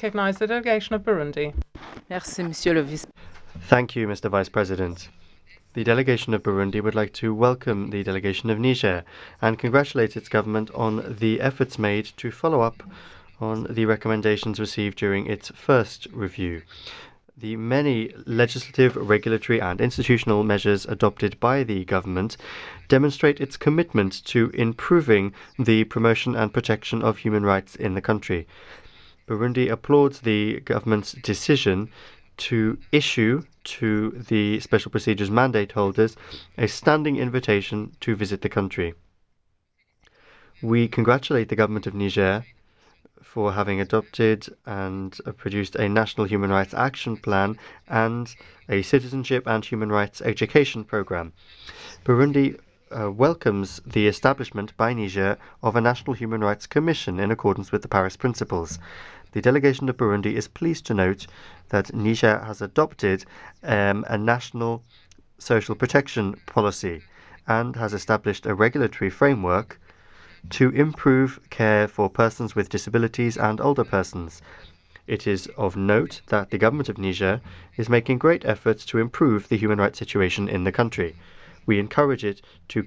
recognise the delegation of Burundi. Merci, Monsieur le Vice. Thank you, Mr. Vice President. The delegation of Burundi would like to welcome the delegation of Niger and congratulate its government on the efforts made to follow up on the recommendations received during its first review. The many legislative, regulatory and institutional measures adopted by the government demonstrate its commitment to improving the promotion and protection of human rights in the country. Burundi applauds the government's decision to issue to the Special Procedures mandate holders a standing invitation to visit the country. We congratulate the government of Niger for having adopted and produced a National Human Rights Action Plan and a Citizenship and Human Rights Education Program. Burundi welcomes the establishment by Niger of a National Human Rights Commission in accordance with the Paris Principles. The delegation of Burundi is pleased to note that Niger has adopted a national social protection policy and has established a regulatory framework to improve care for persons with disabilities and older persons. It is of note that the government of Niger is making great efforts to improve the human rights situation in the country. We encourage it to